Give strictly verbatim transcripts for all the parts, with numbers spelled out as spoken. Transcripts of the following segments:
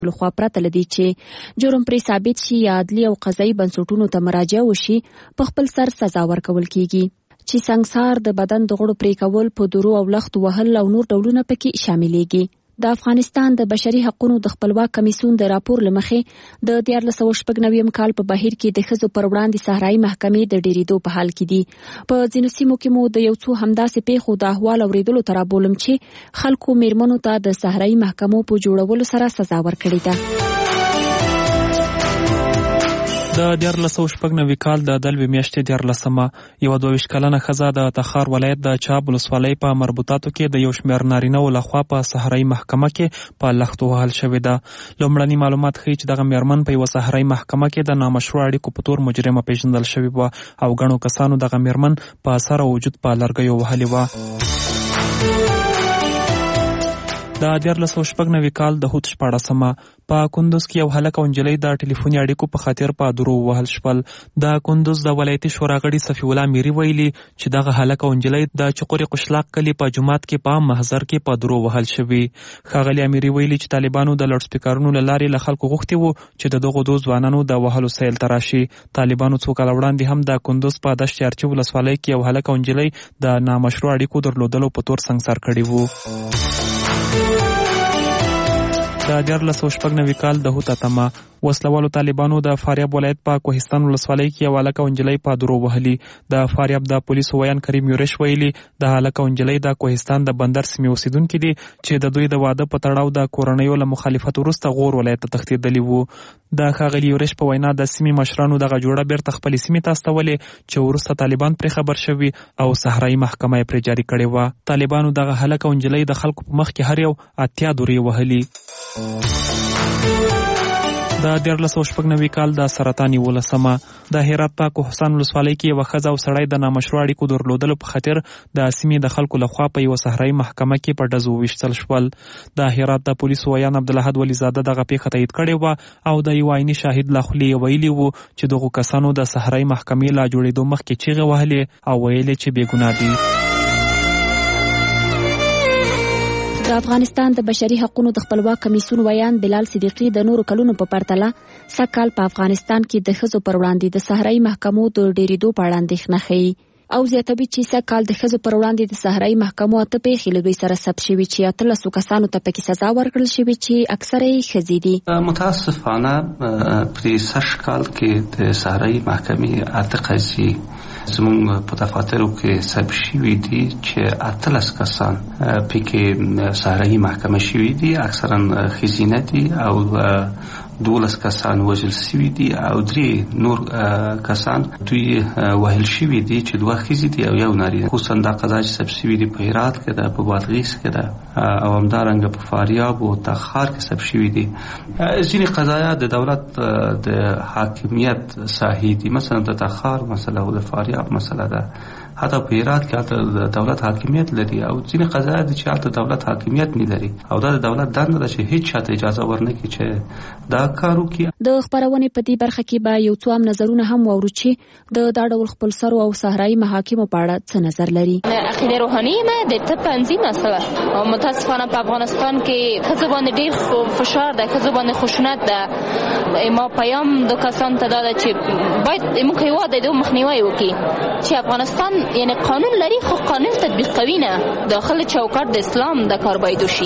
لخوا پرته لدی چې جرم پرې ثابت شي یا عدلي او قضایي بنسټونو ته مراجعه وشي په خپل سر سزا ورکول کیږي چې سنگسار د بدن د غړو پرې کول په درو او لخت وهل او نور ډولونه پکې شاملېږي. د افغانستان د بشري حقوقو د خپلواک کمیسیون د راپور لمخې د دیارلس سوه شپږ نوي کال په بهیر کې د ښځو پر وړاندې صحرایي محکمې د ډېرېدو په حال کې دي. په ځینو سیمو کې مو د یو څو همداسې پیښو د احوال اورېدلو ته رابولم چې خلکو میرمنو ته د صحرایي محکمو په جوړولو سره سزا ورکړې ده. د دیارلس سوه شپږ نوي کال د دلوي میاشتې دیارلسمه یوه دوه ویشت کلنه ښځه د تخار ولایت د چاب ولسوالۍ په مربوطاتو کې د یو شمېر نارینه‌و لخوا په صحرایي محکمه کې په لختو وهل شوې ده. لومړني معلومات ښیي چې دغه میرمن په یوه صحرایي محکمه کې د نامشروع اړیکو په تور مجرمه پیژندل شوې وه او ګڼو کسانو دغه میرمن په سر او وجود په لرګیو وهلې وه. د دیارلس سوه شپږ نوي کال د هوت شپاړسمه په کندوز کې یو هلک او نجلۍ د ټلیفوني اړیکو په خاطر په درو وهل شول. د کندوز د ولایتي شورا غړي صفي الله میری ویلي چې دغه هلک او نجلۍ د چقوري قشلاق کلي په جومات کې په محضر کې په درو وهل شوي. ښاغلي امیري ویلي چې طالبانو د لاوډ سپیکرونو له لارې له خلکو غوښتي وو چې د دغو دوه ځوانانو د وهلو سیل ته راشي. طالبانو څو کاله وړاندې هم د کندوز په دشت چارچي ولسوالۍ کې یو هلک او نجلۍ د نامشروع اړیکو درلودلو په تور سنګسار کړي وو. د دیارلس سوه شپږ نوي کال د هوت اتمه وسلوالو طالبانو د فاریاب ولایت په کوهستان ولسوالۍ کې یو هلک او نجلۍ په درو وهلي. د فاریاب د پولیسو ویان کریم یورش ویلي د هلک او نجلۍ د کوهستان د بندر سیمې اوسیدونکي دي چې د دوی د واده په تړاو د کورنیو له مخالفت وروسته غور ولایت ته تښتېدلي وو. د ښاغلي یورش په وینا د سیمې مشرانو دغه جوړه بیرته خپلې سیمې ته استولې چې وروسته طالبان پرې خبر شوي او صحرایي محکمه یې پرې جاري کړې وه. طالبانو دغه هلک او نجلۍ د خلکو په مخ کې هر یو اتیا دورې وهلي. د دیارلس سوه شپږ نوي کال د سرطان یولسمه د هرات په کوهستان ولسوالۍ کې یوه ښځه او سړی د نامشروع اړیکو درلودلو په خاطر د سیمې د خلکو لخوا په یوه صحرایي محکمه کې په ډزو وویشتل شول. د هرات د پولیسو ویان عبدالاحد ولیزاده دغه پیښه تایید کړې وه او د یو عیني شاهد له خولې یې ویلي وو چې دغو کسانو د صحرایي محکمې له جوړېدو مخکې چیغې وهلې او ویلې چې بېګناه دي. د افغانستان د بشري حقوقو د خپلواک کمیسیون ویان بلال صدیقي د نورو کلونو په پرتله سږکال په افغانستان کې د ښځو پر وړاندې د صحرایي محکمو د ډېرېدو په اړه اندېښنه ښیي او زیاتوي چې سږکال د ښځو پر وړاندې د صحرایي محکمو اته پیښې له دوی سره ثبت شوي چې اتلسو کسانو ته پکې سزا ورکړل شوې چې اکثره یې ښځې دي. متاسفانه په سږ کال کې د صحرایي محکمې اته قضیې زموږ په دفاترو کې ثبت شوي دي چې اتلس کسان پکې صحرایي محکمه شوي دي، اکثرا ښځینه دي او دولس کسان وژل شوي دي او درې نور کسان دوی وهل شوي دي چې دوه ښځې دي او یو نارینه. خصوصا دا قضا چې ثبت شوي دي په هرات کې ده، په بادغیس کې ده او همدارنګه په فاریاب او تخار کې ثبت شوي دي. ځینې قضایا د دولت د حاکمیت ساحې دي، مثلا د تخار مسله او د فاریاب مسله ده، حتی په هرات کې د دولت حاکمیت لري او ځینې قضایا دي چې حتی دولت حاکمیت نه لري او دا د دولت دنده ده چې هیڅ چاته اجازه ورنکړي چې دا کار وکړي. د خپرونې په دې برخه کې به یو څو هم نظرونه هم واورو چې د دا ډول خپلسرو او صحرایي محاکمو په اړه څه نظر لري. عقیده روحاني ما د ته تنظیم مسله او متاسفانه په افغانستان کې ښځو باندې ډېر فشار ده، ښځو باندې خشونت ده. ما پیام د کسان ته دا ده چې باید موږ هېواد د مخنیوی وکړي چې افغانستان یعنی قانون لري خو قانون تطبیق کوي نه، داخل چوکاټ د اسلام د کار باید وشي.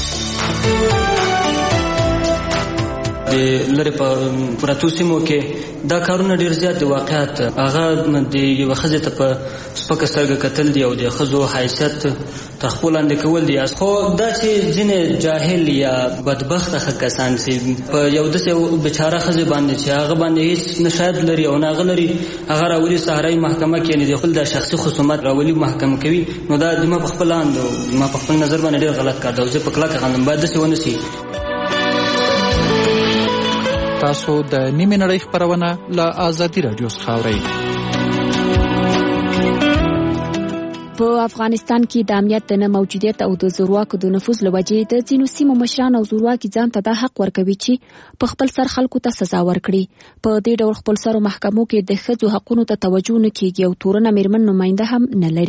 د لرې په پرتو سیمو کې دا کارونه ډېر زیات دي. واقعیت هغه د یوه ښځې ته په سپکه سترګه کتل دي او د ښځو حیثیت تر خپل لاندې کول دي. خو دا چې ځینې جاهل یا بدبخته کسان چې په یو داسې بېچاره ښځې باندې چې هغه باندې هېڅ نه شاهد لري او نه هغه لري، هغه راولي صحرایي محکمه کې، یعنې د خپل د شخصي خصومت راولي محکمه کوي، نو دا زما په خپل اند زما په خپل نظر باندې ډېر غلط کار دی او زه په کلکه خاندم باید داسې ونه شي. تاسو د نیمې نړۍ خپرونه له آزادي راډیو څخه اورئ. په افغانستان کې د امنیت د نه موجودیت او د زورواکو د نفوذ له وجې د ځینو سیمو مشران او زورواکي ځان ته دا حق ورکوي چې په خپل سر خلکو ته سزا ورکړي. په دې ډول خپلسرو محکمو کې د ښځو حقونو ته توجه نه کیږي او تورنه میرمن نماینده هم نه لري.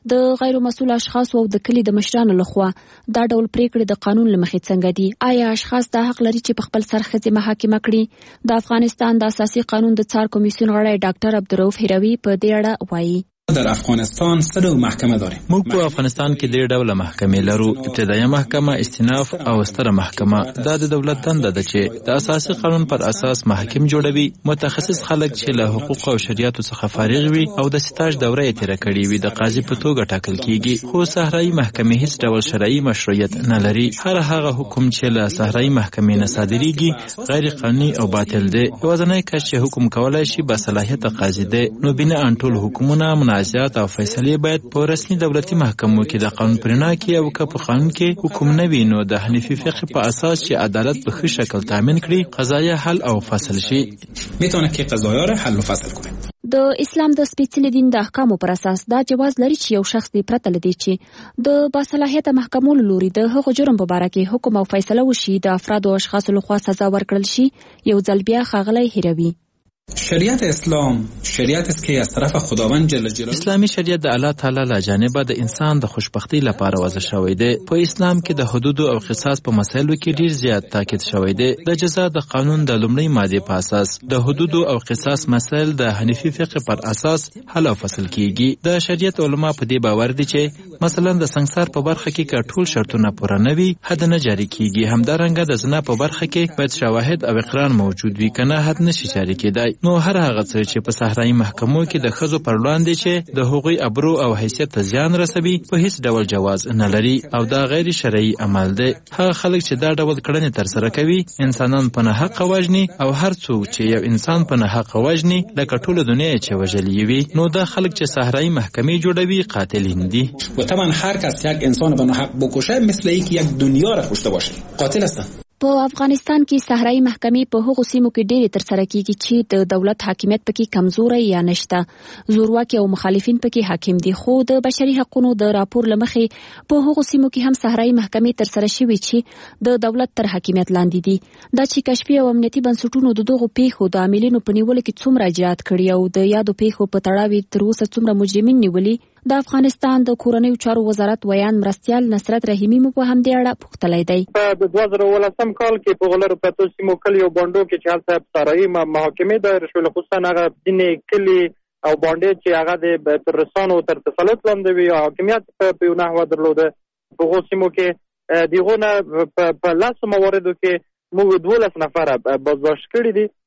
د غیر مسؤل اشخاص او د کلی د مشرانو لخوا دا ډول پریکړې د قانون له مخې څنګه دي؟ آیا اشخاص دا حق لري چې په خپل سر ښځې محاکمه کړي؟ د افغانستان د اساسي قانون د څار کمیسیون غړی ډاکټر عبدالرؤف هروي په دې اړه وایي. در افغانستان سه ډول محکمه داریم. موږ په افغانستان کې درې ډوله محکمې لرو. ابتدایي محکمه، استیناف او ستره محکمه. دا د دولت دنده ده چې د اساسي قانون پر اساس محاکم جوړوي. متخصص خلک چې له حقوق او شریعت څخه فارغ وي او د سټاژ دوره یې تیره کړې وي د قاضي په توګه ټاکل کیږي. خو صحرایي محکمې هیڅ ډول شرعي مشروعیت نه لري. هر هغه حکم چې له صحرایي محکمې نه صادریږي غیر قانوني او باطل دی. یوازینی کس چې حکم کولای شي با صلاحیت قاضي دی. نو بنا ان ټول حکومونه منازعات او فیصلې باید په رسمي دولتي محکمو کې د قانون پرنا کې او که په قانون کې حکم نه وي نو د حنفي فقه په اساس چې عدالت په ښه شکل تامین کړي قضایه حل او فصل شي. میتونه که قضایه را حل و فصل کنه. د اسلام د سپېڅلي دین د احکامو پر اساس دا جواز لري چې یو شخص دې پرته لدی چې د باصلاحیته محکمو له لوري د هغو جرم په باره کې حکم او فیصله وشي د افراد او اشخاصو لخوا سزا ورکړل شي. یو ځل بیا ښاغلی هروي: شریعت اسلام شریعت است که از طرف خداوند جل جلاله اسلامی شریعت د الله تعالی له جانبه د انسان د خوشبختی لپاره وضع شوی دی. په اسلام کې د حدود او قصاص په مسایلو کې ډیر زیات تاکید شوی دی. د جزا د قانون د لومړی ماده په اساس د حدود او قصاص مسایل د حنفي فقه پر اساس حل او فصل کیږي. د شریعت علما په دې باور دي چې مثلا د سنگسار په برخه کې کټول شرطونه پوره نه وي حد نه جاری کیږي. همدارنګه د زنا په برخه کې باید شواهد او اقرار موجود وي کنه حد نشي جاری کېدای. نو هر هغه څه چې په صحرایي محکمو کې د ښځو پر وړاندې چې د هغوی ابرو او حیثیت ته زیان رسوي په هیڅ ډول جواز نه لري او دا غیر شرعي عمل دی. هغه خلک چې دا ډول کړنې ترسره کوي انسانان په ناحقه وژني او هر څوک چې یو انسان په ناحقه وژني لکه ټوله دنیا چې وژلی وي نو دا خلک چې صحرایي محکمې جوړوي قاتلین دي. و طبعا هر کس یک انسان به ناحق بکشه مثل اینکه یک دنیا را کشته باشه قاتل است. په افغانستان کې صحرایي محکمې په هغو سیمو کې ډېرې ترسره کیږي چې د دولت حاکمیت پکې کمزوری یا نشته. زورواکي او مخالفین پکې حاکم دي. خو د بشري حقوقو د راپور له مخې په هغو سیمو کې هم صحرایي محکمې ترسره شوي چې د دولت تر حاکمیت لاندې دي. دا چې کشفي او امنیتي بنسټونو د دغو پیښو د عاملینو په نیولو کې څومره اجرات کړي او د یادو پیښو په تړاو تر اوسه څومره مجرمین نیولي، د افغانستان د کورنیو چارو وزارت ویان مرستیال نصرت رحیمی مو په همدې اړه پوښتلی دی. په دوه زره اوولسم کال کې په غلرو پرتو سیمو کلیو بانډو کې چې هلته صحرایي محاکمې دایر شولې، خصوصا هغه ځینې کلي او بانډې چې هغه د تر رسانو تر تسلط لاندې وي او حاکمیت په یو نحوه درلوده. په هغو سیمو کې د هغو نه په لسو مواردو کې موږ دولس نفره بازداشت کړي دي.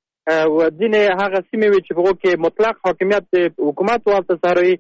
ځینې هغه سیمې وي چې په هغو کې مطلق حاکمیت د حکومت و هلته صحرایي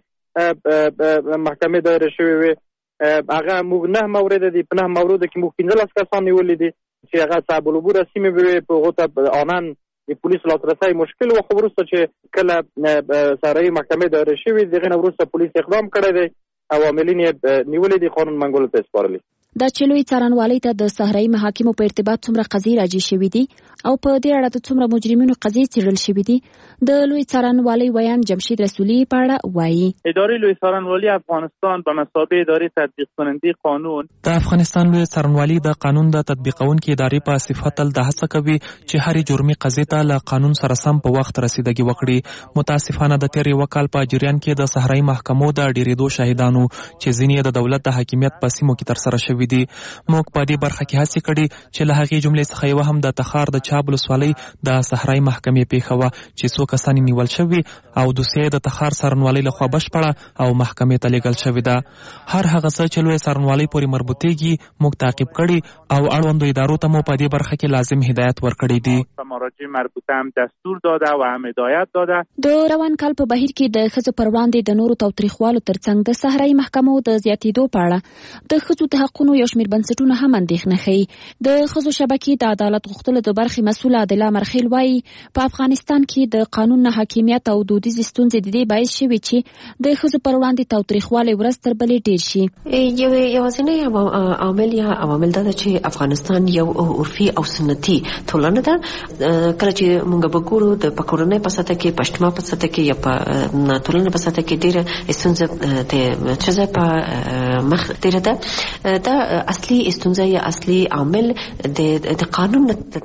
محکمې دایره شوې وي. هغه موږ نه مورد دي، په نه موردو کې موږ پنځلس کسان نیولي دي چې هغه صعب العبور سیمې وي. په هغو ته آنن د پولیسو لاسرسی مشکل و. خو وروسته چې کله صحرایي محکمې دایره شوې د هغې نه وروسته پولیس اقدام کړی دی او عاملین یې نیولي دي، قانون منګولو ته سپارلي. دا چې لوی څارنوالۍ ته د صحرایي محاکمو په ارتباط څومره قضیې راجع شوي دي او په دې اړه د څومره مجرمینو قضیې څېړل شوي دي، د لوی څارنوالۍ ویان جمشید رسولي په اړه وایي. ادارې لوی څارنوالۍ افغانستان په مثابه ادارې تطبیق کننده قانون د افغانستان لوی څارنوالۍ د قانون د تطبیقونکو ادارې په صفت تل د هڅه کوي چې هرې جرمي قضیې ته له قانون سره سم په وخت رسیدګي وکړي. متاسفانه د تیر یو کال په جریان کې د صحرایي محکمو د ډیریدو شاهدانو چې ځینې د دولت د حاکمیت په سیمو کې ترسره شوي دي. موږ په دې برخه کې هڅې کړې چې له هغې جملې څخه یوه هم د تخار د چاب ولسوالۍ د صحرایي محکمې پیښه وه چې څو کسان نیول شوي او دوسیه د تخار څارنوالۍ لخوا بشپړه او محکمې ته لیږل شوې ده. هر هغه څه چې لوی څارنوالۍ پورې مربوطېږي موږ تعقیب کړي او اړوندو ادارو ته مو په دې برخه کې لازم هدایت ورکړی دی. مراجع مربوطه هم دستور داده و هم هدایت داده. د روان کال په بهیر کې د ښځو پر وړاندې د نورو تاوتریخوالو ترڅنګ د صحرایي محکمو د زیاتېدو په اړه د ښځو د حقونو یو شمېر بنسټونه هم اندېښنه ښیي. د ښځو شبکې د عدالت غوښتلو د برخې مسؤله عادله مرخیل وایي په افغانستان کې د قانون نه حاکمیت او دودیزې ستونزې د دې باعث شوي چې د ښځو پر وړاندې تاوتریخوالی ورځ تر بلې ډېر شي. یو یوازینی عامل یا عوامل دا ده چې افغانستان یو عرفي او سنتي ټولنه ده. کله چې موږ به ګورو د په کورنۍ په سطح کې، په اجتماع په سطح کې یا په ټولنه په سطح کې ډېره ستونزه د ښځې په مخ تېره ده. دا اصلي ستونزه یا اصلي عامل د قانون نه تطبیق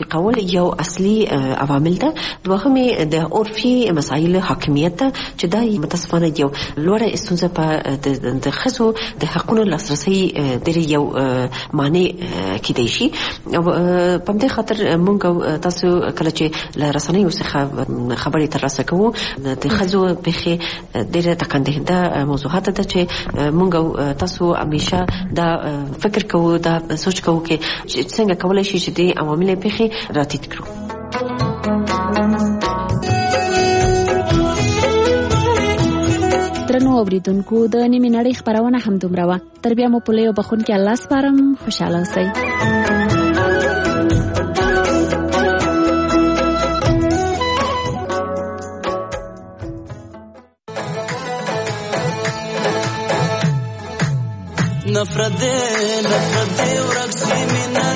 تطبیقول یو اصلي عوامل ده. دوهمه د عرفي مسایل حاکمیت ده چې دا متاسفانه یو لوړه ستونزه په د ښځو د حقونو لاسرسي د یو معنی کېدای شي. په دې خاطر موږ تاسو کله چې له رسنیو څخه خبرې ترلاسه کوو د ښځو بخي ډېره تکندهنده موضوعات ده چې موږ تاسو همیشه دا فکر کوو، دا سوچ کوو چې څنګه کولای شي چې د عوامل بخي راتیت کړو. درنو اوریدونکو د نیمې نړۍ خبرونه همدومره وه. تر بیا مو په لوی بخون کې الله سپارم. خوشاله اوسئ. نفرت دے نفرت دے ورک سی مینا